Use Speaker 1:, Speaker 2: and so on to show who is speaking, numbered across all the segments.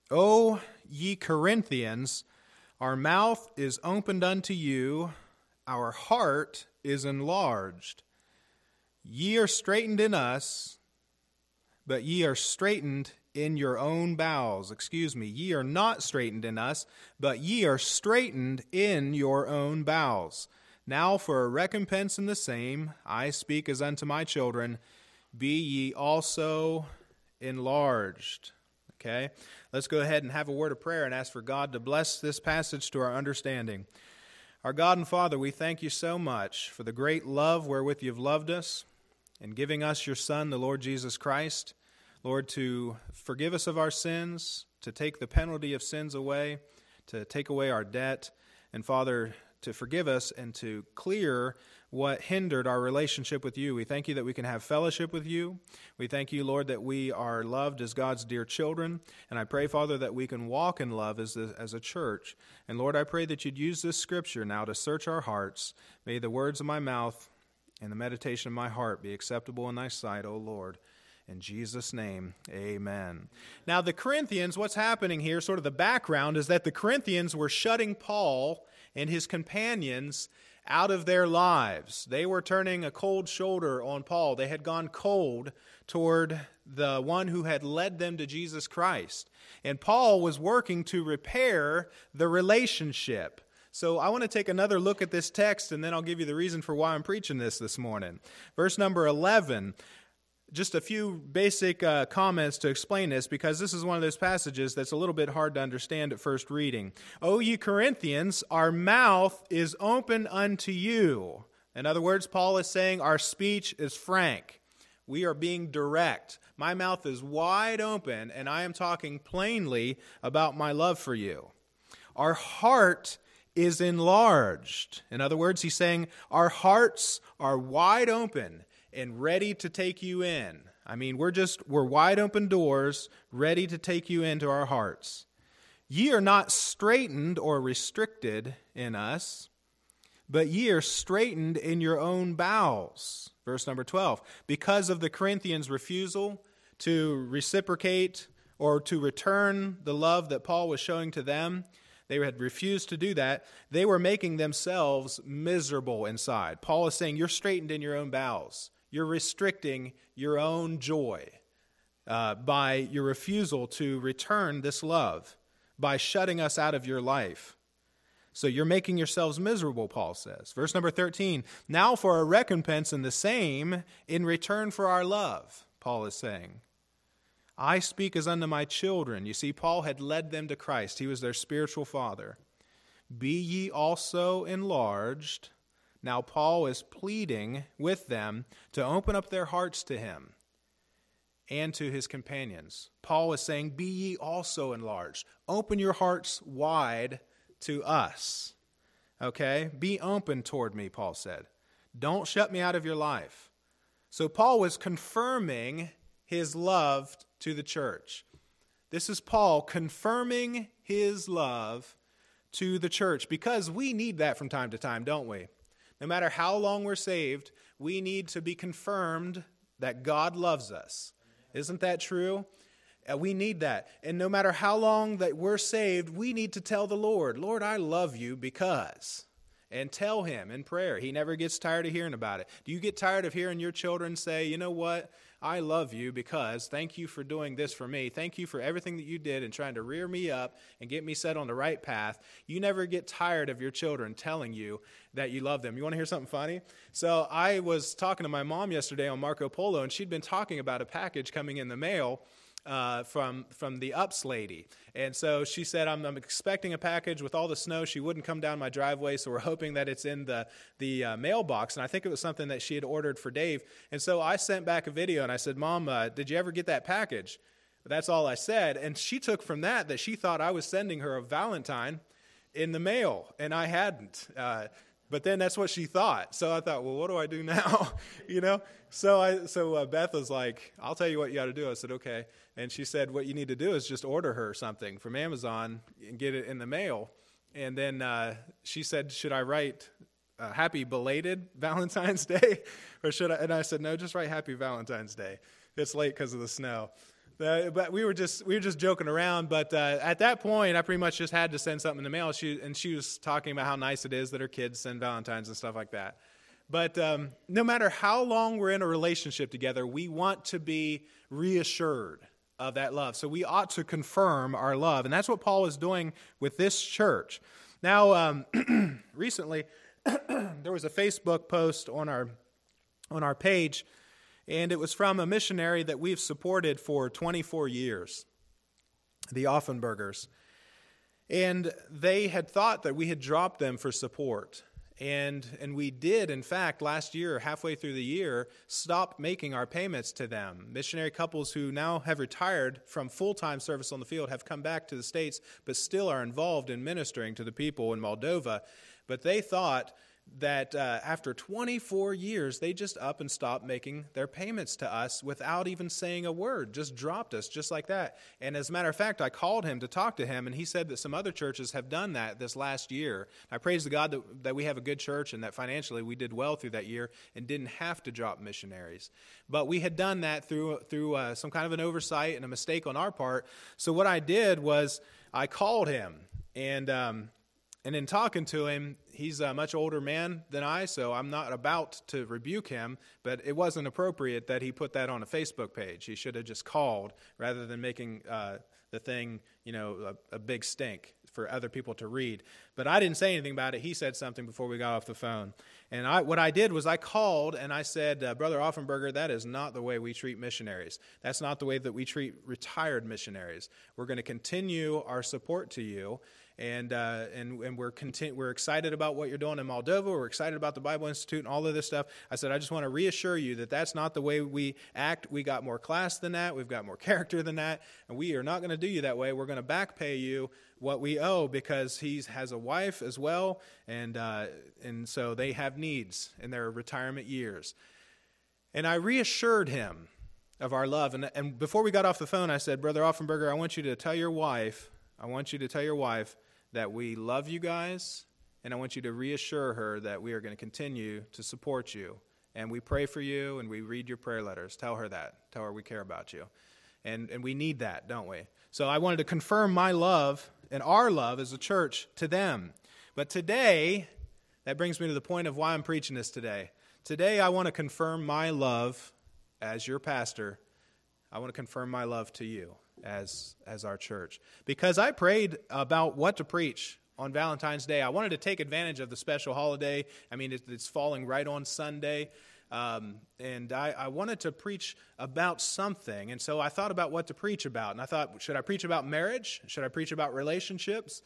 Speaker 1: O ye Corinthians, our mouth is opened unto you, our heart is enlarged. Ye are straitened in us, but ye are straitened in your own bowels. Ye are not straitened in us, but ye are straitened in your own bowels. Now for a recompense in the same, I speak as unto my children, be ye also enlarged. Okay, let's go ahead and have a word of prayer and ask for God to bless this passage to our understanding. Our God and Father, we thank you so much for the great love wherewith you've loved us and giving us your Son, the Lord Jesus Christ, Lord, to forgive us of our sins, to take the penalty of sins away, to take away our debt, and Father, to forgive us and to clear what hindered our relationship with you. We thank you that we can have fellowship with you. We thank you, Lord, that we are loved as God's dear children. And I pray, Father, that we can walk in love as a church. And Lord, I pray that you'd use this scripture now to search our hearts. May the words of my mouth and the meditation of my heart be acceptable in thy sight, O Lord. In Jesus' name, amen. Now, the Corinthians, what's happening here, sort of the background, is that the Corinthians were shutting Paul and his companions out of their lives. They were turning a cold shoulder on Paul. They had gone cold toward the one who had led them to Jesus Christ. And Paul was working to repair the relationship. So I want to take another look at this text, and then I'll give you the reason for why I'm preaching this morning. Verse number 11. Just a few basic comments to explain this, because this is one of those passages that's a little bit hard to understand at first reading. O ye Corinthians, our mouth is open unto you. In other words, Paul is saying our speech is frank. We are being direct. My mouth is wide open, and I am talking plainly about my love for you. Our heart is enlarged. In other words, he's saying our hearts are wide open and ready to take you in. I mean, we're wide open doors, ready to take you into our hearts. Ye are not straitened or restricted in us, but ye are straitened in your own bowels. Verse number 12. Because of the Corinthians' refusal to reciprocate or to return the love that Paul was showing to them, they had refused to do that. They were making themselves miserable inside. Paul is saying, you're straitened in your own bowels. You're restricting your own joy by your refusal to return this love, by shutting us out of your life. So you're making yourselves miserable, Paul says. Verse number 13, now for a recompense in the same, in return for our love, Paul is saying. I speak as unto my children. You see, Paul had led them to Christ. He was their spiritual father. Be ye also enlarged. Now Paul is pleading with them to open up their hearts to him and to his companions. Paul is saying, be ye also enlarged. Open your hearts wide to us. Okay? Be open toward me, Paul said. Don't shut me out of your life. So Paul was confirming his love to the church. This is Paul confirming his love to the church, because we need that from time to time, don't we? No matter how long we're saved, we need to be confirmed that God loves us. Isn't that true? We need that. And no matter how long that we're saved, we need to tell the Lord, Lord, I love you because. And tell him in prayer. He never gets tired of hearing about it. Do you get tired of hearing your children say, you know what? I love you because thank you for doing this for me. Thank you for everything that you did in trying to rear me up and get me set on the right path. You never get tired of your children telling you that you love them. You want to hear something funny? So I was talking to my mom yesterday on Marco Polo, and she'd been talking about a package coming in the mail from the Ups lady. And so she said, I'm expecting a package. With all the snow, she wouldn't come down my driveway, so we're hoping that it's in the mailbox. And I think it was something that she had ordered for Dave. And so I sent back a video, and I said, Mom, did you ever get that package? That's all I said. And she took from that she thought I was sending her a Valentine in the mail, and I hadn't. But then that's what she thought. So I thought, well, what do I do now? You know? So Beth was like, I'll tell you what you got to do. I said, okay. And she said, what you need to do is just order her something from Amazon and get it in the mail. And then she said, should I write happy belated Valentine's Day? Or should I? And I said, no, just write happy Valentine's Day. It's late because of the snow. But we were just joking around. But at that point, I pretty much just had to send something in the mail. She was talking about how nice it is that her kids send Valentines and stuff like that. But no matter how long we're in a relationship together, we want to be reassured of that love. So we ought to confirm our love, and that's what Paul is doing with this church. Now, recently, there was a Facebook post on our page. And it was from a missionary that we've supported for 24 years, the Offenbergers. And they had thought that we had dropped them for support. And we did, in fact, last year, halfway through the year, stop making our payments to them. Missionary couples who now have retired from full-time service on the field have come back to the States, but still are involved in ministering to the people in Moldova. But they thought that after 24 years, they just up and stopped making their payments to us without even saying a word, just dropped us just like that. And as a matter of fact, I called him to talk to him, and he said that some other churches have done that this last year. I praise the God that we have a good church and that financially we did well through that year and didn't have to drop missionaries. But we had done that through some kind of an oversight and a mistake on our part. So what I did was I called him, and in talking to him, he's a much older man than I, so I'm not about to rebuke him, but it wasn't appropriate that he put that on a Facebook page. He should have just called rather than making the thing, a big stink for other people to read. But I didn't say anything about it. He said something before we got off the phone. And what I did was I called and I said, Brother Offenberger, that is not the way we treat missionaries. That's not the way that we treat retired missionaries. We're going to continue our support to you. And we're excited about what you're doing in Moldova. We're excited about the Bible Institute and all of this stuff. I said, I just want to reassure you that that's not the way we act. We got more class than that. We've got more character than that. And we are not going to do you that way. We're going to back pay you what we owe because he has a wife as well. And so they have needs in their retirement years. And I reassured him of our love. And before we got off the phone, I said, Brother Offenberger, I want you to tell your wife that we love you guys, and I want you to reassure her that we are going to continue to support you. And we pray for you, and we read your prayer letters. Tell her that. Tell her we care about you. And we need that, don't we? So I wanted to confirm my love and our love as a church to them. But today, that brings me to the point of why I'm preaching this today. Today, I want to confirm my love as your pastor. I want to confirm my love to you as our church. Because I prayed about what to preach on Valentine's Day. I wanted to take advantage of the special holiday. I mean, it's falling right on Sunday. And I wanted to preach about something. And so I thought about what to preach about. And I thought, should I preach about marriage? Should I preach about relationships?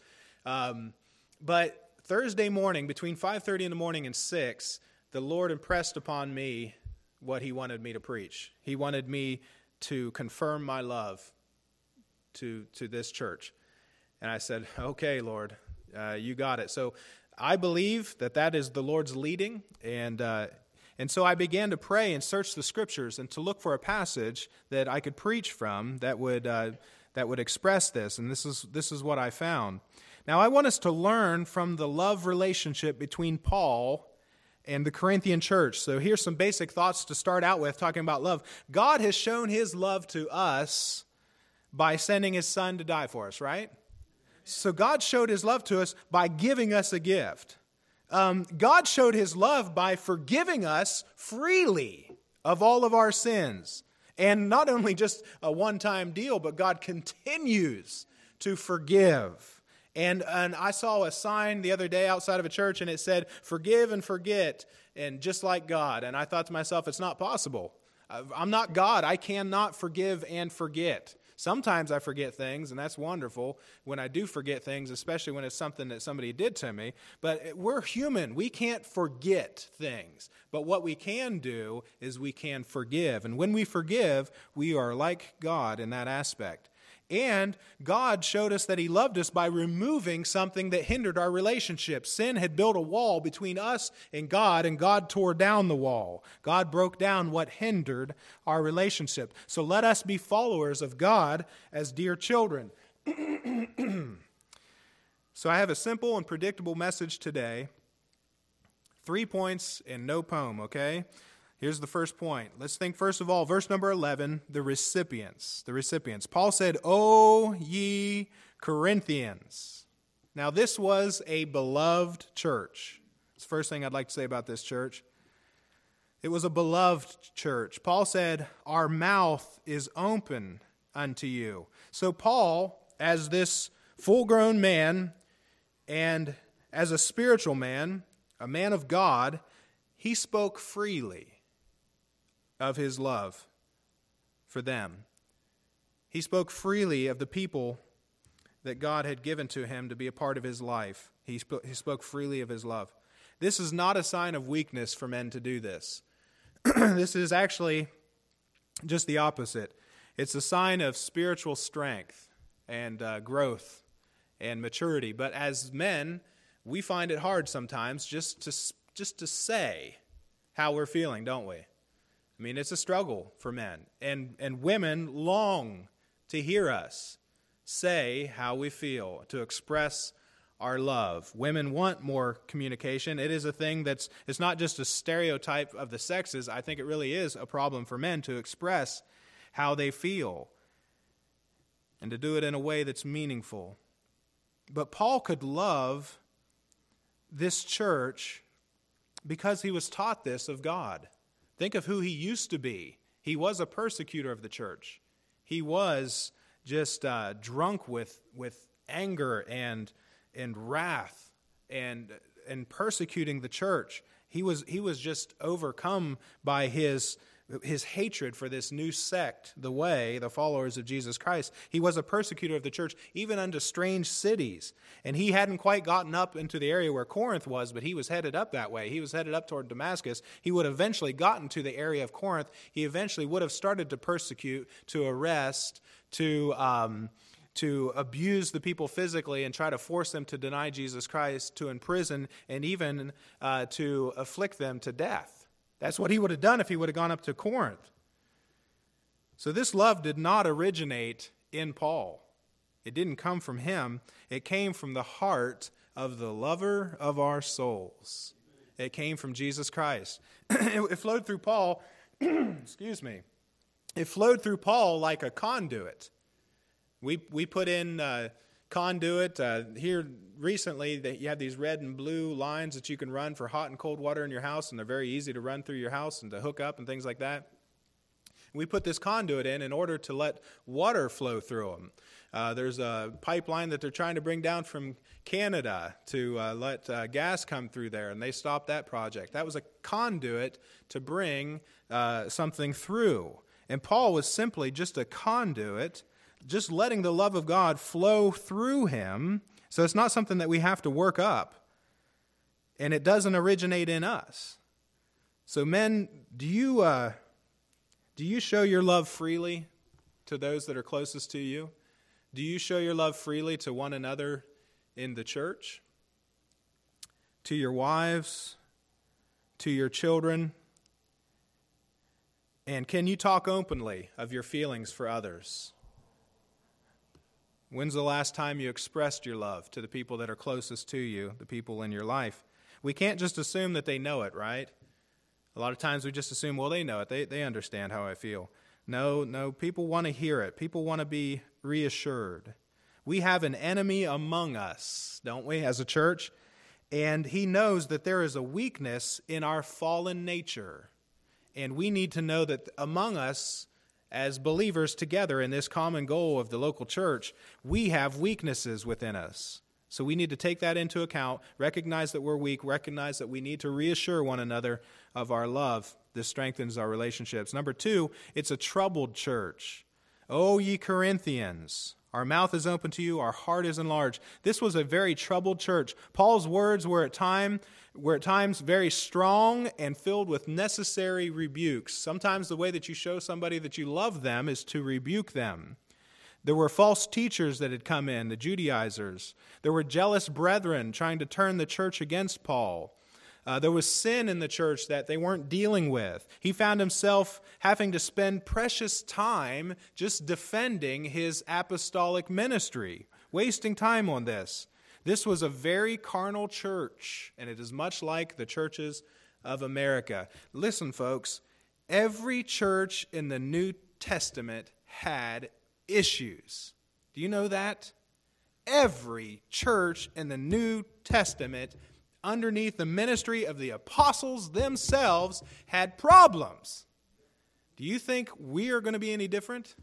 Speaker 1: But Thursday morning, between 5:30 in the morning and 6, the Lord impressed upon me what he wanted me to preach. He wanted me to confirm my love to this church. And I said, okay, Lord, you got it. So I believe that is the Lord's leading. And so I began to pray and search the Scriptures and to look for a passage that I could preach from that would express this. And this is what I found. Now, I want us to learn from the love relationship between Paul and the Corinthian church. So here's some basic thoughts to start out with, talking about love. God has shown his love to us by sending his Son to die for us, right? So God showed his love to us by giving us a gift. God showed his love by forgiving us freely of all of our sins. And not only just a one-time deal, but God continues to forgive. And I saw a sign the other day outside of a church, and it said, forgive and forget, and just like God. And I thought to myself, it's not possible. I'm not God. I cannot forgive and forget. Sometimes I forget things, and that's wonderful when I do forget things, especially when it's something that somebody did to me. But we're human. We can't forget things. But what we can do is we can forgive. And when we forgive, we are like God in that aspect. And God showed us that he loved us by removing something that hindered our relationship. Sin had built a wall between us and God tore down the wall. God broke down what hindered our relationship. So let us be followers of God as dear children. So I have a simple and predictable message today. 3 points and no poem, okay? Here's the first point. Let's think first of all, verse number 11, the recipients. The recipients. Paul said, "O ye Corinthians." Now this was a beloved church. That's the first thing I'd like to say about this church. It was a beloved church. Paul said, "Our mouth is open unto you." So Paul, as this full-grown man and as a spiritual man, a man of God, he spoke freely of his love for them. He spoke freely of the people that God had given to him to be a part of his life. He spoke freely of his love. This is not a sign of weakness for men to do this. This is actually just the opposite. It's a sign of spiritual strength and growth and maturity. But as men, we find it hard sometimes just to say how we're feeling, don't we? I mean, it's a struggle for men. And women long to hear us say how we feel, to express our love. Women want more communication. It is a thing it's not just a stereotype of the sexes. I think it really is a problem for men to express how they feel and to do it in a way that's meaningful. But Paul could love this church because he was taught this of God. Think of who he used to be. He was a persecutor of the church. He was just drunk with anger and wrath and persecuting the church. He was just overcome by his hatred for this new sect, the followers of Jesus Christ. He was a persecutor of the church, even unto strange cities. And he hadn't quite gotten up into the area where Corinth was, but he was headed up that way. He was headed up toward Damascus. He would have eventually gotten to the area of Corinth. He eventually would have started to persecute, to arrest, to abuse the people physically and try to force them to deny Jesus Christ, to imprison, and even to afflict them to death. That's what he would have done if he would have gone up to Corinth. So this love did not originate in Paul. It didn't come from him. It came from the heart of the lover of our souls. It came from Jesus Christ. It flowed through Paul, excuse me. It flowed through Paul like a conduit. We put in conduit here recently. That you have these red and blue lines that you can run for hot and cold water in your house, and they're very easy to run through your house and to hook up and things like that. We put this conduit in order to let water flow through them. There's a pipeline that they're trying to bring down from Canada to let gas come through there, and they stopped that project. That was a conduit to bring something through. And Paul was simply just a conduit, just letting the love of God flow through him. So it's not something that we have to work up. And it doesn't originate in us. So men, do you show your love freely to those that are closest to you? Do you show your love freely to one another in the church? To your wives? To your children? And can you talk openly of your feelings for others? When's the last time you expressed your love to the people that are closest to you, the people in your life? We can't just assume that they know it, right? A lot of times we just assume, well, they know it. They understand how I feel. No, people want to hear it. People want to be reassured. We have an enemy among us, don't we, as a church? And he knows that there is a weakness in our fallen nature. And we need to know that among us, as believers together in this common goal of the local church, we have weaknesses within us. So we need to take that into account, recognize that we're weak, recognize that we need to reassure one another of our love. This strengthens our relationships. Number 2, it's a troubled church. O ye Corinthians, our mouth is open to you, our heart is enlarged. This was a very troubled church. Paul's words were at times very strong and filled with necessary rebukes. Sometimes the way that you show somebody that you love them is to rebuke them. There were false teachers that had come in, the Judaizers. There were jealous brethren trying to turn the church against Paul. There was sin in the church that they weren't dealing with. He found himself having to spend precious time just defending his apostolic ministry, wasting time on this. This was a very carnal church, and it is much like the churches of America. Listen, folks, Every church in the New Testament had issues. Do you know that? Every church in the New Testament, underneath the ministry of the apostles themselves, had problems. Do you think we are going to be any different?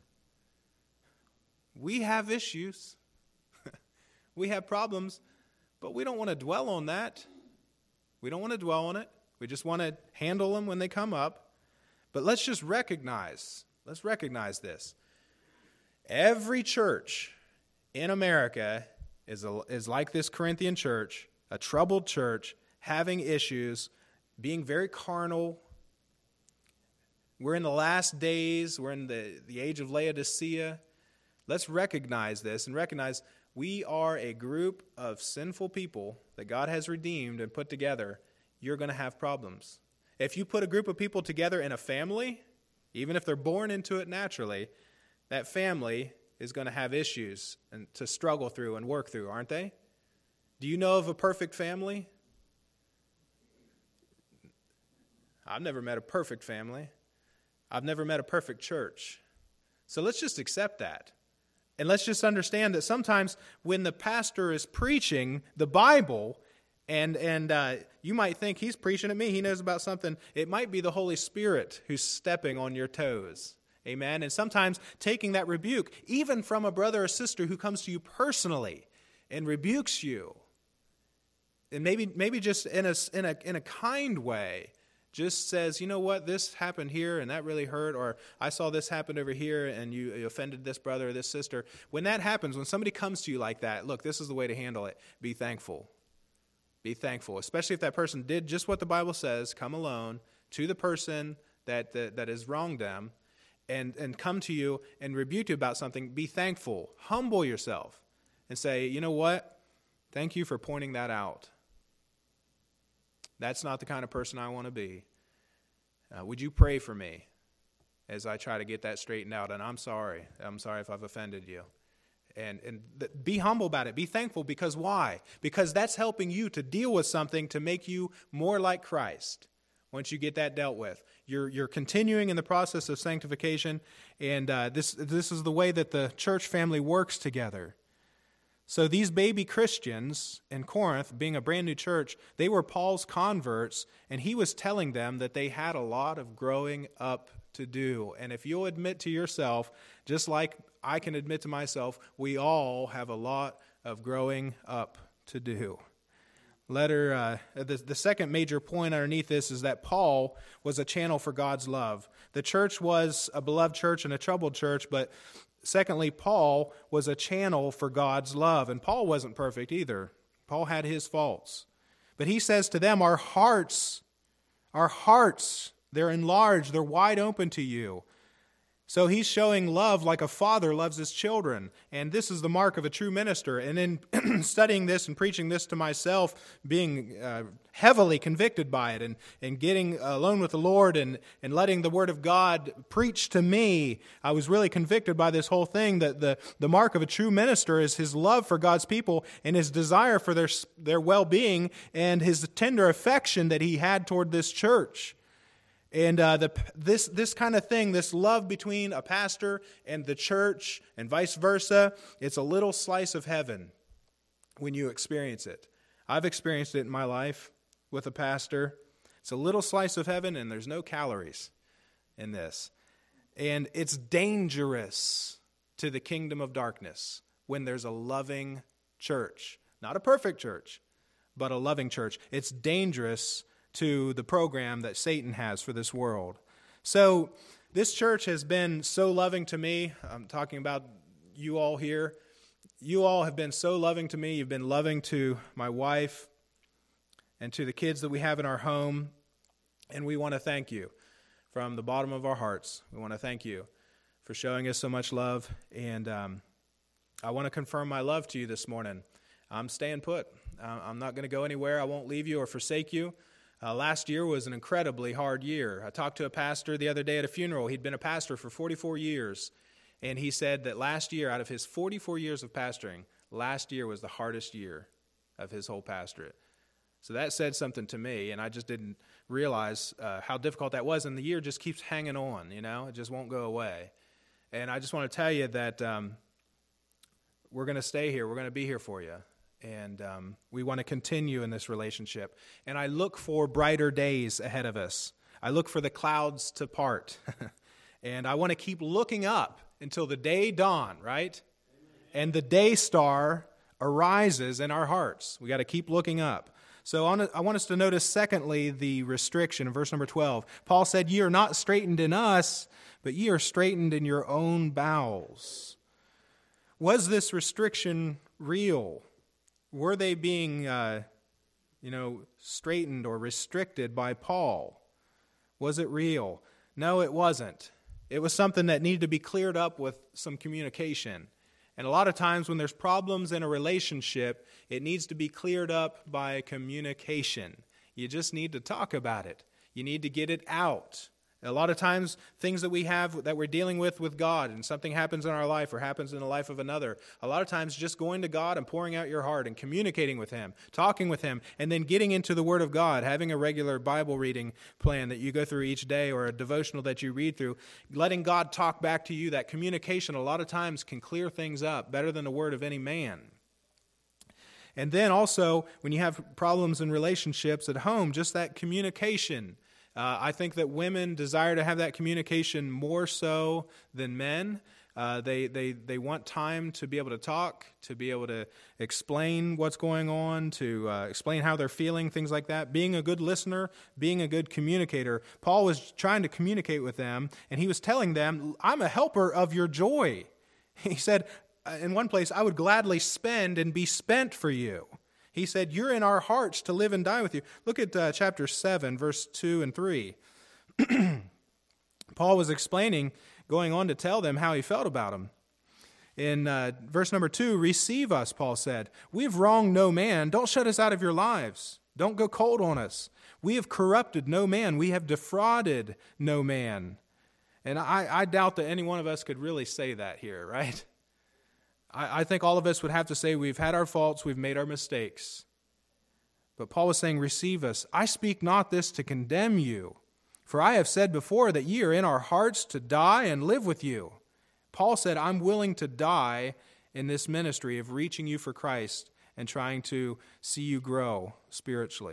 Speaker 1: We have issues. We have problems, but we don't want to dwell on that. We don't want to dwell on it. We just want to handle them when they come up. But let's recognize this. Every church in America is like this Corinthian church, a troubled church, having issues, being very carnal. We're in the last days. We're in the age of Laodicea. Let's recognize this and recognize we are a group of sinful people that God has redeemed and put together. You're going to have problems. If you put a group of people together in a family, even if they're born into it naturally, that family is going to have issues and to struggle through and work through, aren't they? Do you know of a perfect family? I've never met a perfect family. I've never met a perfect church. So let's just accept that. And let's just understand that sometimes when the pastor is preaching the Bible, and you might think he's preaching at me, he knows about something. It might be the Holy Spirit who's stepping on your toes. Amen? And sometimes taking that rebuke, even from a brother or sister who comes to you personally and rebukes you, and maybe just in a kind way, just says, you know what, this happened here and that really hurt, or I saw this happen over here and you offended this brother or this sister. When that happens, when somebody comes to you like that, look, this is the way to handle it. Be thankful. Be thankful, especially if that person did just what the Bible says, come alone to the person that has wronged them and come to you and rebuke you about something. Be thankful. Humble yourself and say, you know what, thank you for pointing that out. That's not the kind of person I want to be. Would you pray for me as I try to get that straightened out? And I'm sorry. I'm sorry if I've offended you. And be humble about it. Be thankful, because why? Because that's helping you to deal with something to make you more like Christ. Once you get that dealt with, you're continuing in the process of sanctification, and this is the way that the church family works together. So these baby Christians in Corinth, being a brand new church, they were Paul's converts, and he was telling them that they had a lot of growing up to do. And if you'll admit to yourself, just like I can admit to myself, we all have a lot of growing up to do. The second major point underneath this is that Paul was a channel for God's love. The church was a beloved church and a troubled church, but secondly, Paul was a channel for God's love. And Paul wasn't perfect either. Paul had his faults. But he says to them, our hearts, they're enlarged, they're wide open to you. So he's showing love like a father loves his children. And this is the mark of a true minister. And in studying this and preaching this to myself, being heavily convicted by it and getting alone with the Lord and letting the Word of God preach to me, I was really convicted by this whole thing that the mark of a true minister is his love for God's people and his desire for their well-being and his tender affection that he had toward this church. And this kind of thing, this love between a pastor and the church and vice versa, it's a little slice of heaven when you experience it. I've experienced it in my life with a pastor. It's a little slice of heaven, and there's no calories in this. And it's dangerous to the kingdom of darkness when there's a loving church. Not a perfect church, but a loving church. It's dangerous to the program that Satan has for this world. So this church has been so loving to me. I'm talking about you all here. You all have been so loving to me. You've been loving to my wife and to the kids that we have in our home. And we want to thank you from the bottom of our hearts. We want to thank you for showing us so much love. And I want to confirm my love to you this morning. I'm staying put. I'm not going to go anywhere. I won't leave you or forsake you. Last year was an incredibly hard year. I talked to a pastor the other day at a funeral. He'd been a pastor for 44 years, and he said that last year, out of his 44 years of pastoring, last year was the hardest year of his whole pastorate. So that said something to me, and I just didn't realize how difficult that was. And the year just keeps hanging on, it just won't go away. And I just want to tell you that we're going to stay here. We're going to be here for you. And we want to continue in this relationship. And I look for brighter days ahead of us. I look for the clouds to part. And I want to keep looking up until the day dawn, right? And the day star arises in our hearts. We got to keep looking up. So I want us to notice, secondly, the restriction in verse number 12. Paul said, "Ye are not straitened in us, but ye are straitened in your own bowels." Was this restriction real? Were they being, straightened or restricted by Paul? Was it real? No, it wasn't. It was something that needed to be cleared up with some communication. And a lot of times when there's problems in a relationship, it needs to be cleared up by communication. You just need to talk about it. You need to get it out. A lot of times, things that we have that we're dealing with God, and something happens in our life or happens in the life of another, a lot of times just going to God and pouring out your heart and communicating with Him, talking with Him, and then getting into the Word of God, having a regular Bible reading plan that you go through each day or a devotional that you read through, letting God talk back to you. That communication a lot of times can clear things up better than the word of any man. And then also, when you have problems in relationships at home, just that communication. I think that women desire to have that communication more so than men. They want time to be able to talk, to be able to explain what's going on, to explain how they're feeling, things like that. Being a good listener, being a good communicator. Paul was trying to communicate with them, and he was telling them, "I'm a helper of your joy." He said, in one place, "I would gladly spend and be spent for you." He said, "You're in our hearts to live and die with you." Look at chapter 7, verse 2 and 3. Paul was explaining, going on to tell them how he felt about them. In verse number 2, "Receive us," Paul said. "We have wronged no man. Don't shut us out of your lives. Don't go cold on us. We have corrupted no man. We have defrauded no man." And I doubt that any one of us could really say that here, right? I think all of us would have to say we've had our faults, we've made our mistakes. But Paul was saying, "Receive us. I speak not this to condemn you, for I have said before that ye are in our hearts to die and live with you." Paul said, "I'm willing to die in this ministry of reaching you for Christ and trying to see you grow spiritually.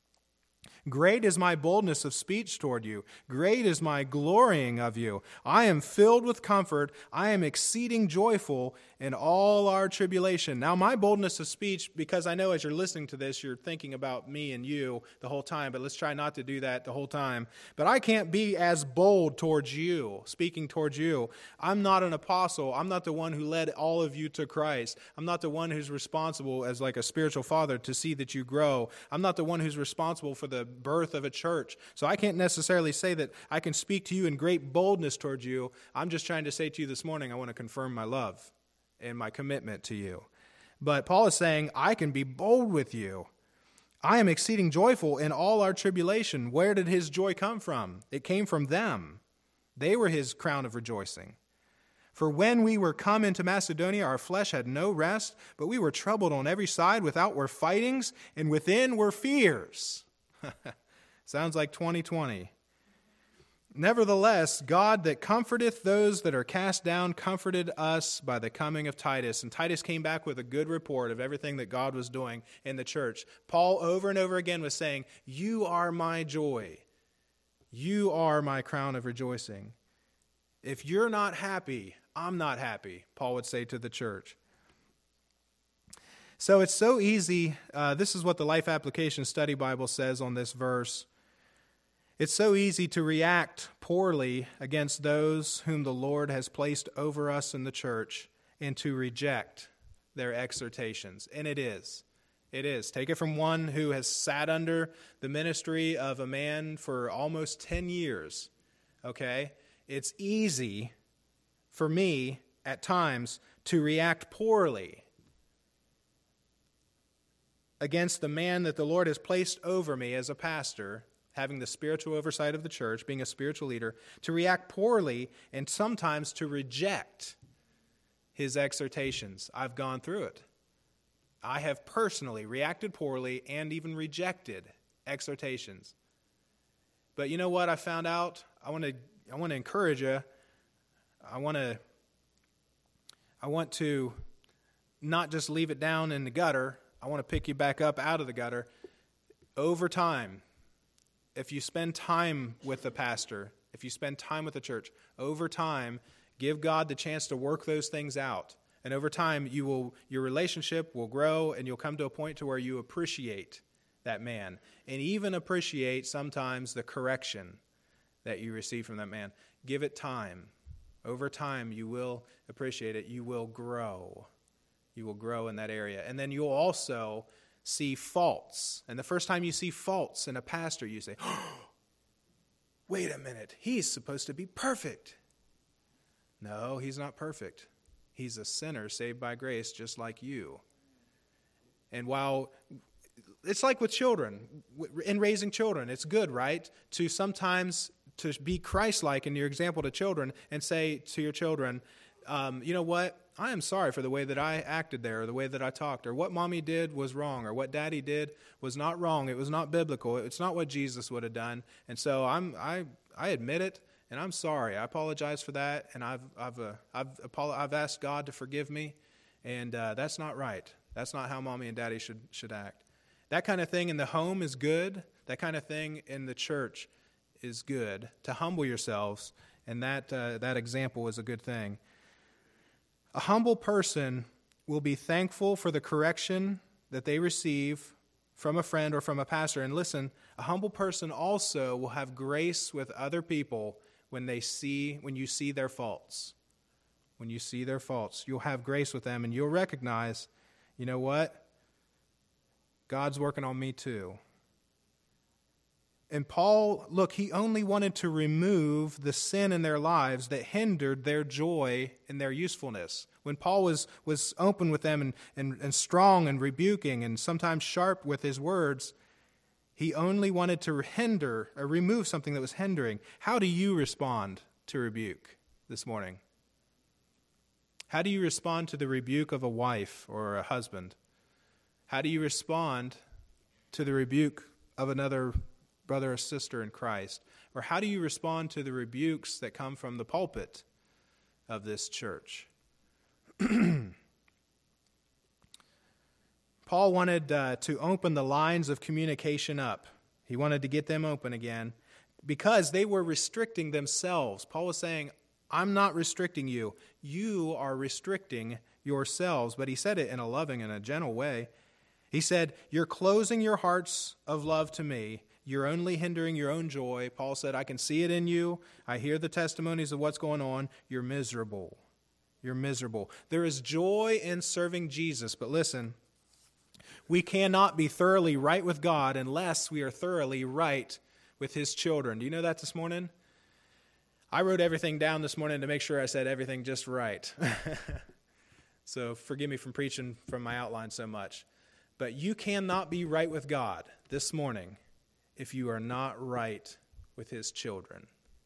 Speaker 1: Great is my boldness of speech toward you. Great is my glorying of you. I am filled with comfort. I am exceeding joyful in all our tribulation." Now, my boldness of speech, because I know as you're listening to this, you're thinking about me and you the whole time, but let's try not to do that the whole time. But I can't be as bold towards you, speaking towards you. I'm not an apostle. I'm not the one who led all of you to Christ. I'm not the one who's responsible as like a spiritual father to see that you grow. I'm not the one who's responsible for the birth of a church. So I can't necessarily say that I can speak to you in great boldness towards you. I'm just trying to say to you this morning, I want to confirm my love and my commitment to you. But Paul is saying, I can be bold with you. I am exceeding joyful in all our tribulation. Where did his joy come from? It came from them. They were his crown of rejoicing. For when we were come into Macedonia, our flesh had no rest, but we were troubled on every side. Without were fightings, and within were fears. Sounds like 2020. Nevertheless, God that comforteth those that are cast down comforted us by the coming of Titus. And Titus came back with a good report of everything that God was doing in the church. Paul over and over again was saying, "You are my joy. You are my crown of rejoicing." If you're not happy, I'm not happy, Paul would say to the church. So it's so easy. This is what the Life Application Study Bible says on this verse. It's so easy to react poorly against those whom the Lord has placed over us in the church and to reject their exhortations. And it is. It is. Take it from one who has sat under the ministry of a man for almost 10 years. Okay? It's easy for me at times to react poorly against the man that the Lord has placed over me as a pastor, having the spiritual oversight of the church, being a spiritual leader, to react poorly and sometimes to reject his exhortations. I've gone through it. I have personally reacted poorly and even rejected exhortations. But you know what I found out? I want to encourage you. I want to not just leave it down in the gutter. I want to pick you back up out of the gutter. Over time, if you spend time with the pastor, if you spend time with the church, over time, give God the chance to work those things out. And over time, your relationship will grow, and you'll come to a point to where you appreciate that man, and even appreciate sometimes the correction that you receive from that man. Give it time. Over time, you will appreciate it. You will grow. You will grow in that area. And then you'll also see faults. And the first time you see faults in a pastor, you say, oh, wait a minute, he's supposed to be perfect. No, he's not perfect. He's a sinner saved by grace just like you. And while it's like with children, in raising children, it's good, right? To sometimes to be Christ-like in your example to children and say to your children, you know what? I am sorry for the way that I acted there, or the way that I talked, or what mommy did was wrong, or what daddy did was not wrong. It was not biblical. It's not what Jesus would have done. And so I admit it, and I'm sorry. I apologize for that, and I've asked God to forgive me, and that's not right. That's not how mommy and daddy should act. That kind of thing in the home is good. That kind of thing in the church is good. To humble yourselves, and that example is a good thing. A humble person will be thankful for the correction that they receive from a friend or from a pastor. And listen, a humble person also will have grace with other people when you see their faults. When you see their faults, you'll have grace with them, and you'll recognize, you know what? God's working on me too. And Paul, look, he only wanted to remove the sin in their lives that hindered their joy and their usefulness. When Paul was open with them and strong and rebuking and sometimes sharp with his words, he only wanted to remove something that was hindering. How do you respond to rebuke this morning? How do you respond to the rebuke of a wife or a husband? How do you respond to the rebuke of another brother or sister in Christ? Or how do you respond to the rebukes that come from the pulpit of this church? Paul wanted to open the lines of communication up. He wanted to get them open again because they were restricting themselves. Paul was saying, I'm not restricting you. You are restricting yourselves. But he said it in a loving and a gentle way. He said, you're closing your hearts of love to me. You're only hindering your own joy. Paul said, I can see it in you. I hear the testimonies of what's going on. You're miserable. You're miserable. There is joy in serving Jesus. But listen, we cannot be thoroughly right with God unless we are thoroughly right with His children. Do you know that this morning? I wrote everything down this morning to make sure I said everything just right. So forgive me from preaching from my outline so much. But you cannot be right with God this morning if you are not right with His children.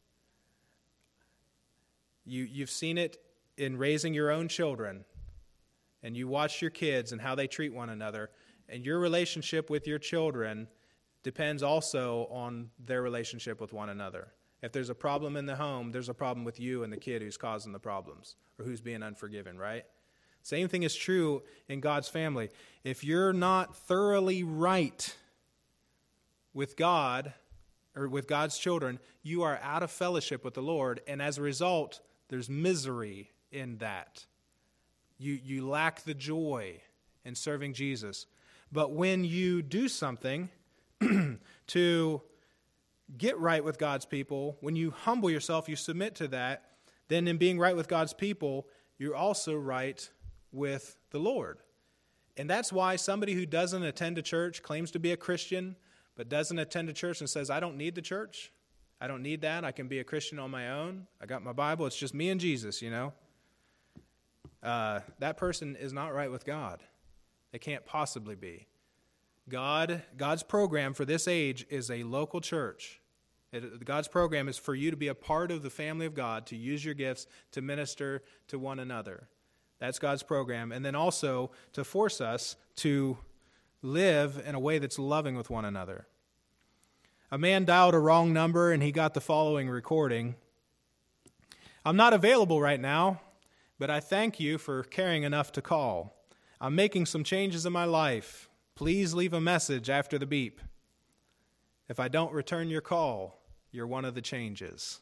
Speaker 1: You've seen it in raising your own children, and you watch your kids and how they treat one another, and your relationship with your children depends also on their relationship with one another. If there's a problem in the home, there's a problem with you and the kid who's causing the problems or who's being unforgiven, right? Same thing is true in God's family. If you're not thoroughly right with God or with God's children, you are out of fellowship with the Lord, and as a result, there's misery in that. You lack the joy in serving Jesus. But when you do something to get right with God's people, when you humble yourself, you submit to that, then in being right with God's people, you're also right with the Lord. And that's why somebody who doesn't attend a church, claims to be a Christian, but doesn't attend a church and says, I don't need the church. I don't need that. I can be a Christian on my own. I got my Bible. It's just me and Jesus, you know. That person is not right with God. They can't possibly be. God's program for this age is a local church. God's program is for you to be a part of the family of God, to use your gifts to minister to one another. That's God's program. And then also to force us to live in a way that's loving with one another. A man dialed a wrong number and he got the following recording. I'm not available right now, but I thank you for caring enough to call. I'm making some changes in my life. Please leave a message after the beep. If I don't return your call, you're one of the changes.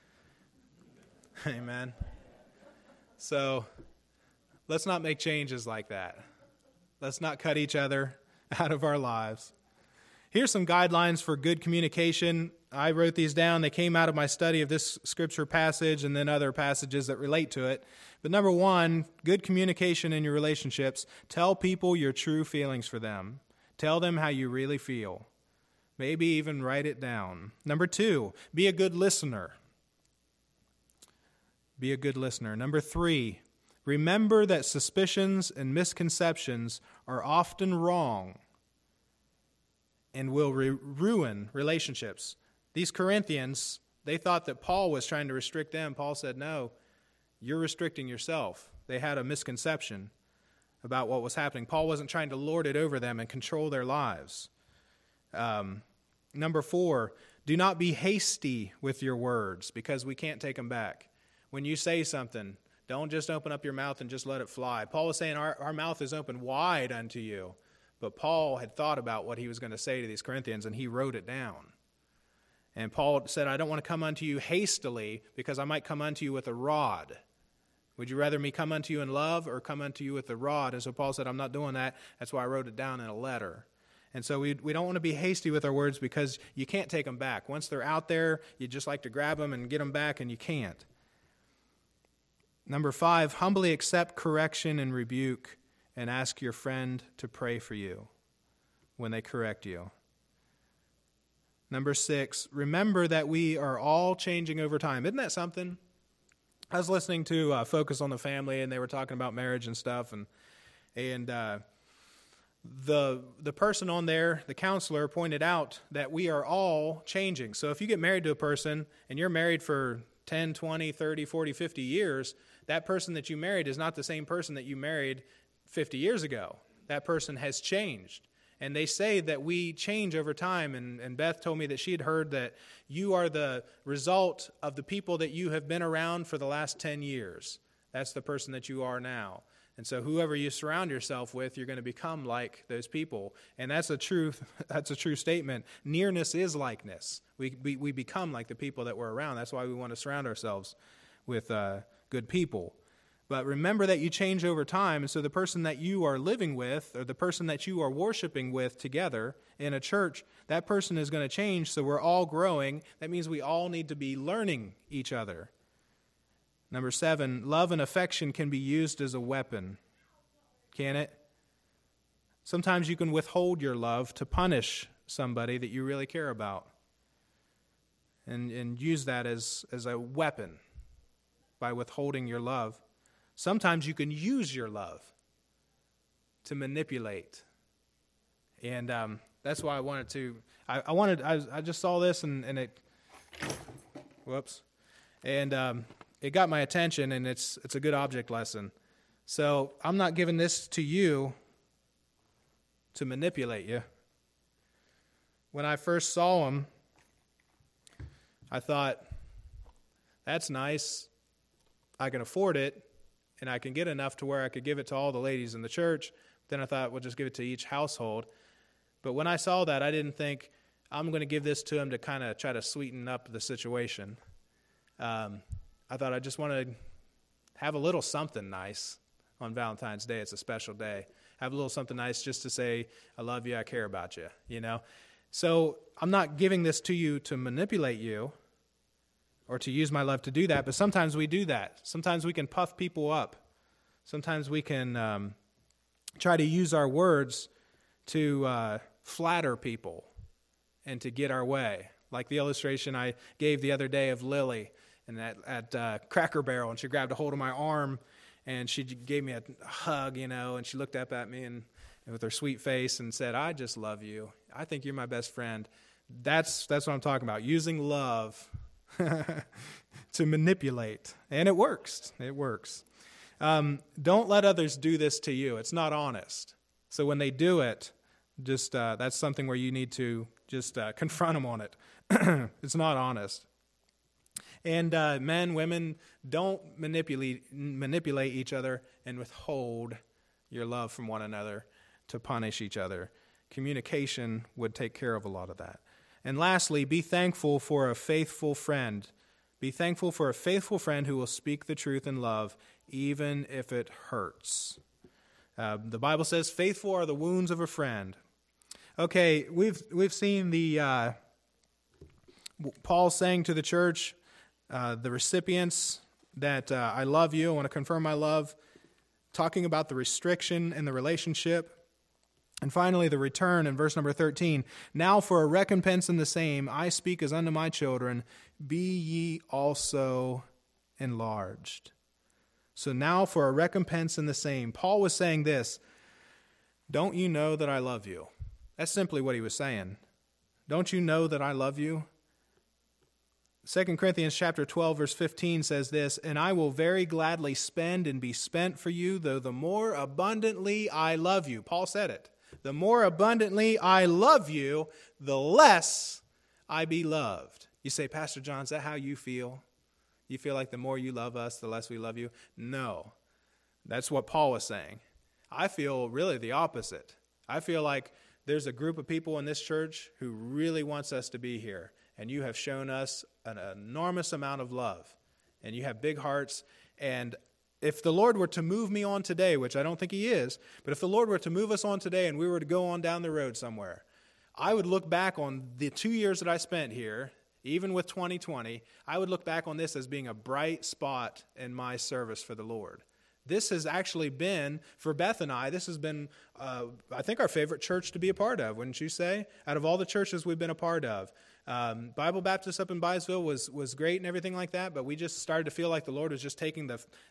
Speaker 1: Amen. So let's not make changes like that. Let's not cut each other out of our lives. Here's some guidelines for good communication. I wrote these down. They came out of my study of this scripture passage and then other passages that relate to it. But number one, good communication in your relationships. Tell people your true feelings for them. Tell them how you really feel. Maybe even write it down. Number two, be a good listener. Be a good listener. Number three, remember that suspicions and misconceptions are often wrong and will ruin relationships. These Corinthians, they thought that Paul was trying to restrict them. Paul said, no, you're restricting yourself. They had a misconception about what was happening. Paul wasn't trying to lord it over them and control their lives. Number four, do not be hasty with your words because we can't take them back. When you say something, don't just open up your mouth and just let it fly. Paul was saying our mouth is open wide unto you. But Paul had thought about what he was going to say to these Corinthians, and he wrote it down. And Paul said, I don't want to come unto you hastily, because I might come unto you with a rod. Would you rather me come unto you in love or come unto you with a rod? And so Paul said, I'm not doing that. That's why I wrote it down in a letter. And so we don't want to be hasty with our words because you can't take them back. Once they're out there, you just like to grab them and get them back, and you can't. Number five, humbly accept correction and rebuke and ask your friend to pray for you when they correct you. Number six, remember that we are all changing over time. Isn't that something? I was listening to Focus on the Family, and they were talking about marriage and stuff, and the person on there, the counselor, pointed out that we are all changing. So if you get married to a person, and you're married for 10, 20, 30, 40, 50 years, that person that you married is not the same person that you married 50 years ago. That person has changed. And they say that we change over time. And Beth told me that she had heard that you are the result of the people that you have been around for the last 10 years. That's the person that you are now. And so whoever you surround yourself with, you're going to become like those people. And that's a true statement. Nearness is likeness. We become like the people that we're around. That's why we want to surround ourselves with good people. But remember that you change over time, and so the person that you are living with or the person that you are worshiping with together in a church, that person is going to change, so we're all growing. That means we all need to be learning each other. Number seven, love and affection can be used as a weapon. Can it? Sometimes you can withhold your love to punish somebody that you really care about and use that as a weapon by withholding your love. Sometimes you can use your love to manipulate. And that's why I wanted to, I just saw this and it, whoops. And it got my attention, and it's a good object lesson. So I'm not giving this to you to manipulate you. When I first saw them, I thought, that's nice. I can afford it. And I can get enough to where I could give it to all the ladies in the church. Then I thought, we'll just give it to each household. But when I saw that, I didn't think, I'm going to give this to them to kind of try to sweeten up the situation. I thought I just want to have a little something nice on Valentine's Day. It's a special day. Have a little something nice just to say, I love you, I care about you, you know. So I'm not giving this to you to manipulate you, or to use my love to do that, but sometimes we do that. Sometimes we can puff people up. Sometimes we can try to use our words to flatter people and to get our way. Like the illustration I gave the other day of Lily and at Cracker Barrel, and she grabbed a hold of my arm, and she gave me a hug, you know, and she looked up at me and with her sweet face and said, I just love you. I think you're my best friend. That's what I'm talking about, using love to manipulate. And it works. It works. Don't let others do this to you. It's not honest. So when they do it, just that's something where you need to just confront them on it. It's not honest. And men, women, don't manipulate each other and withhold your love from one another to punish each other. Communication would take care of a lot of that. And lastly, be thankful for a faithful friend. Be thankful for a faithful friend who will speak the truth in love, even if it hurts. The Bible says, faithful are the wounds of a friend. Okay, we've seen the Paul saying to the church, the recipients, that I love you, I want to confirm my love, talking about the restriction in the relationship. And finally, the return in verse number 13. Now for a recompense in the same, I speak as unto my children, be ye also enlarged. So now for a recompense in the same. Paul was saying this, don't you know that I love you? That's simply what he was saying. Don't you know that I love you? 2 Corinthians chapter 12, verse 15 says this, and I will very gladly spend and be spent for you, though the more abundantly I love you. Paul said it. The more abundantly I love you, the less I be loved. You say, Pastor John, is that how you feel? You feel like the more you love us, the less we love you? No. That's what Paul was saying. I feel really the opposite. I feel like there's a group of people in this church who really wants us to be here. And you have shown us an enormous amount of love. And you have big hearts. And if the Lord were to move me on today, which I don't think he is, but if the Lord were to move us on today and we were to go on down the road somewhere, I would look back on the 2 years that I spent here, even with 2020, I would look back on this as being a bright spot in my service for the Lord. This has actually been, for Beth and I, this has been, I think, our favorite church to be a part of, wouldn't you say? Out of all the churches we've been a part of. Bible Baptist up in Byesville was great and everything like that, but we just started to feel like the Lord was just taking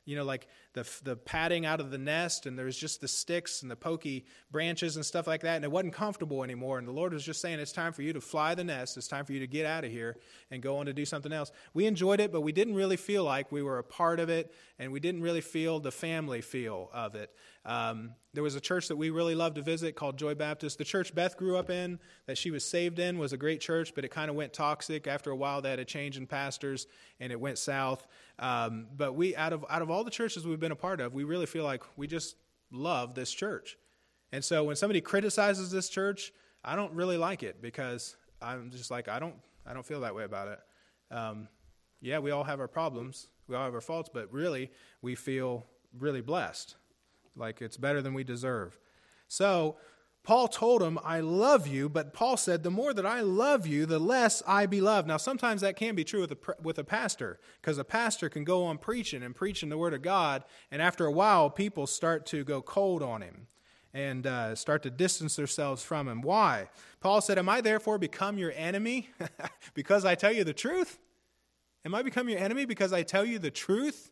Speaker 1: the padding out of the nest, and there was just the sticks and the pokey branches and stuff like that, and it wasn't comfortable anymore. And the Lord was just saying, it's time for you to fly the nest. It's time for you to get out of here and go on to do something else. We enjoyed it, but we didn't really feel like we were a part of it, and we didn't really feel the family feel of it. There was a church that we really loved to visit called Joy Baptist. The church Beth grew up in, that she was saved in, was a great church, but it kind of went toxic. After a while, they had a change in pastors, and it went south. But we, out of all the churches we've been a part of, we really feel like we just love this church. And so when somebody criticizes this church, I don't really like it, because I'm just like, I don't feel that way about it. Yeah, we all have our problems. We all have our faults, but really, we feel really blessed. Like it's better than we deserve. So Paul told him, I love you, but Paul said, the more that I love you, the less I be loved. Now, sometimes that can be true with a pastor, because a pastor can go on preaching the word of God, and after a while, people start to go cold on him and start to distance themselves from him. Why? Paul said, am I therefore become your enemy because I tell you the truth? Am I become your enemy because I tell you the truth?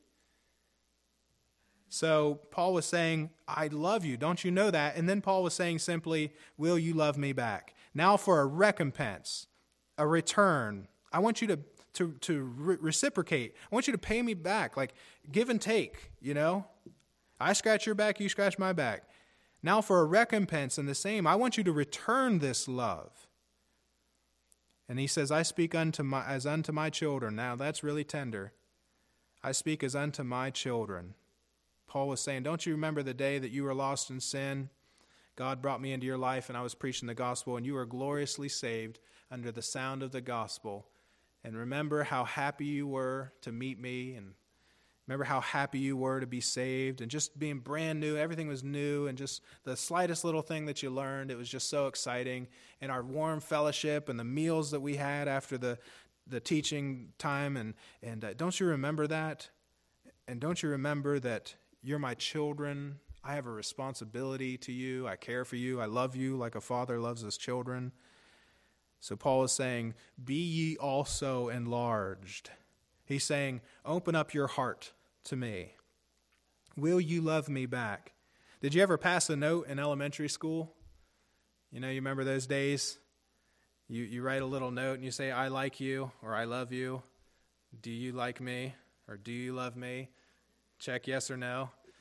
Speaker 1: So Paul was saying, I love you. Don't you know that? And then Paul was saying simply, will you love me back? Now for a recompense, a return. I want you to reciprocate. I want you to pay me back, like give and take, you know? I scratch your back, you scratch my back. Now for a recompense in the same, I want you to return this love. And he says, I speak as unto my children. Now that's really tender. I speak as unto my children. Paul was saying, don't you remember the day that you were lost in sin? God brought me into your life and I was preaching the gospel, and you were gloriously saved under the sound of the gospel. And remember how happy you were to meet me, and remember how happy you were to be saved, and just being brand new. Everything was new, and just the slightest little thing that you learned, it was just so exciting. And our warm fellowship and the meals that we had after the teaching time. And don't you remember that? And don't you remember that you're my children? I have a responsibility to you. I care for you. I love you like a father loves his children. So Paul is saying, be ye also enlarged. He's saying, open up your heart to me. Will you love me back? Did you ever pass a note in elementary school? You know, you remember those days? You write a little note and you say, I like you, or I love you. Do you like me? Or do you love me? Check yes or no.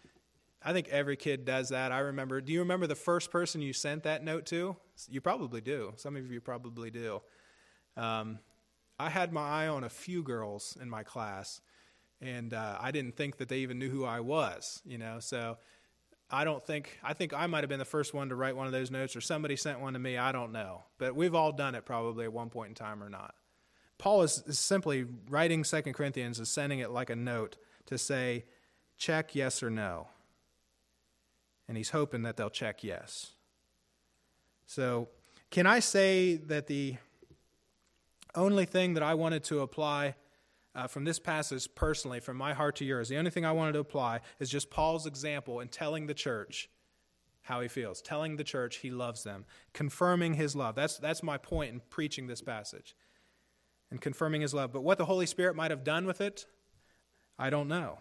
Speaker 1: I think every kid does that. Do you remember the first person you sent that note to? You probably do. Some of you probably do. I had my eye on a few girls in my class, and I didn't think that they even knew who I was, so I think I might have been the first one to write one of those notes, or somebody sent one to me, I don't know. But we've all done it probably at one point in time or not. Paul is simply writing 2 Corinthians, is sending it like a note to say, check yes or no. And he's hoping that they'll check yes. So can I say that the only thing that I wanted to apply from this passage personally, from my heart to yours, the only thing I wanted to apply is just Paul's example in telling the church how he feels, telling the church he loves them, confirming his love. That's my point in preaching this passage, and confirming his love. But what the Holy Spirit might have done with it, I don't know.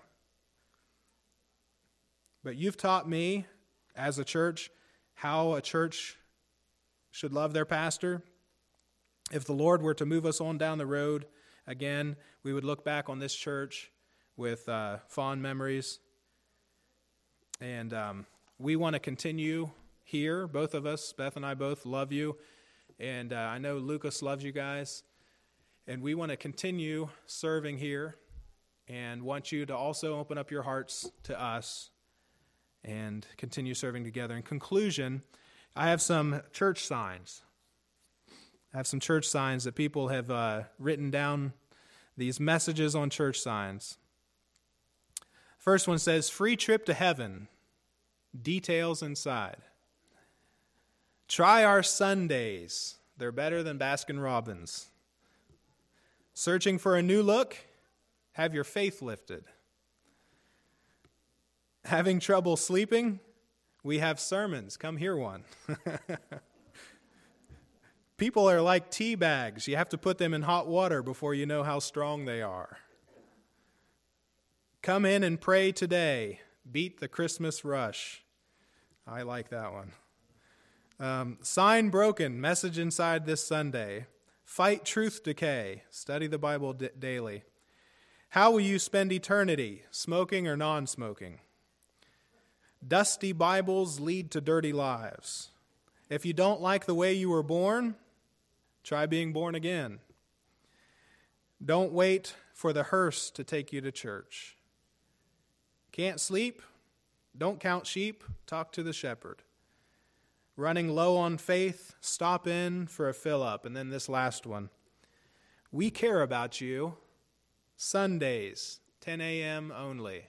Speaker 1: But you've taught me as a church how a church should love their pastor. If the Lord were to move us on down the road again, we would look back on this church with fond memories. And we want to continue here. Both of us, Beth and I both love you. And I know Lucas loves you guys. And we want to continue serving here and want you to also open up your hearts to us and continue serving together. In conclusion, I have some church signs. I have some church signs that people have written down, these messages on church signs. First one says, free trip to heaven, details inside. Try our Sundays. They're better than Baskin-Robbins. Searching for a new look? Have your faith lifted. Having trouble sleeping? We have sermons. Come hear one. People are like tea bags. You have to put them in hot water before you know how strong they are. Come in and pray today. Beat the Christmas rush. I like that one. Sign broken. Message inside this Sunday. Fight truth decay. Study the Bible daily. How will you spend eternity? Smoking or non-smoking? Dusty Bibles lead to dirty lives. If you don't like the way you were born, try being born again. Don't wait for the hearse to take you to church. Can't sleep? Don't count sheep. Talk to the shepherd. Running low on faith? Stop in for a fill-up. And then this last one. We care about you. Sundays, 10 a.m. only.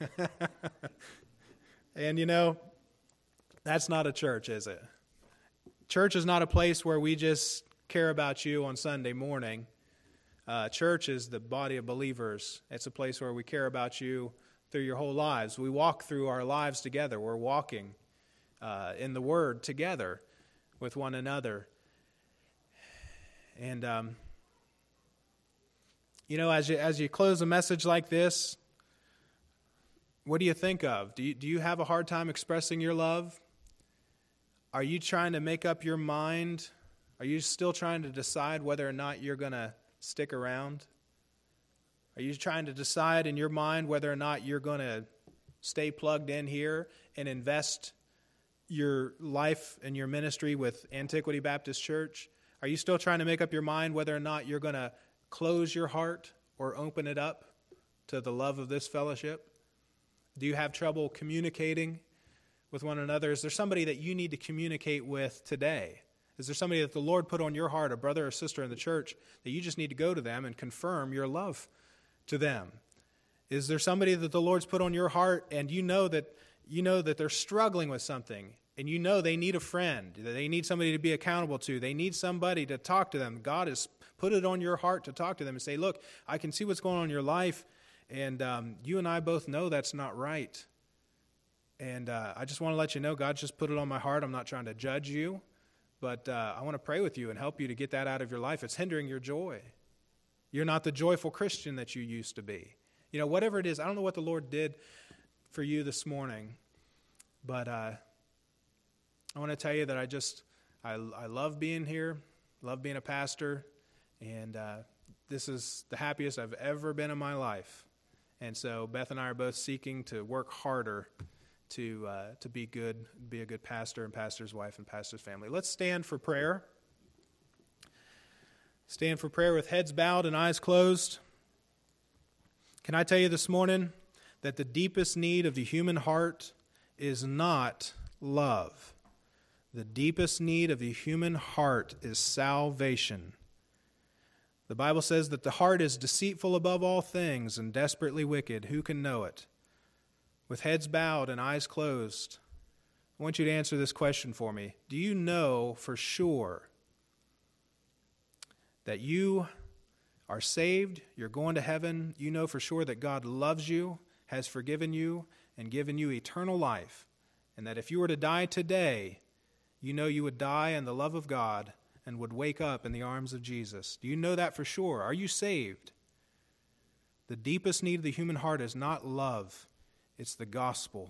Speaker 1: And that's not a church, is it? Church is not a place where we just care about you on Sunday morning. Church is the body of believers. It's a place where we care about you through your whole lives. We walk through our lives together. We're walking in the Word together with one another. And, as you close a message like this, what do you think of? Do you have a hard time expressing your love? Are you trying to make up your mind? Are you still trying to decide whether or not you're going to stick around? Are you trying to decide in your mind whether or not you're going to stay plugged in here and invest your life and your ministry with Antiquity Baptist Church? Are you still trying to make up your mind whether or not you're going to close your heart or open it up to the love of this fellowship? Do you have trouble communicating with one another? Is there somebody that you need to communicate with today? Is there somebody that the Lord put on your heart, a brother or sister in the church, that you just need to go to them and confirm your love to them? Is there somebody that the Lord's put on your heart and you know that they're struggling with something, and you know they need a friend, that they need somebody to be accountable to, they need somebody to talk to them? God has put it on your heart to talk to them and say, look, I can see what's going on in your life, and you and I both know that's not right. And I just want to let you know, God just put it on my heart. I'm not trying to judge you, but I want to pray with you and help you to get that out of your life. It's hindering your joy. You're not the joyful Christian that you used to be. Whatever it is, I don't know what the Lord did for you this morning, but I want to tell you that I love being here, love being a pastor, and this is the happiest I've ever been in my life. And so Beth and I are both seeking to work harder to be a good pastor and pastor's wife and pastor's family. Let's stand for prayer. Stand for prayer with heads bowed and eyes closed. Can I tell you this morning that the deepest need of the human heart is not love. The deepest need of the human heart is salvation. The Bible says that the heart is deceitful above all things and desperately wicked. Who can know it? With heads bowed and eyes closed, I want you to answer this question for me. Do you know for sure that you are saved, you're going to heaven, you know for sure that God loves you, has forgiven you, and given you eternal life, and that if you were to die today, you know you would die in the love of God and would wake up in the arms of Jesus? Do you know that for sure? Are you saved? The deepest need of the human heart is not love, it's the gospel.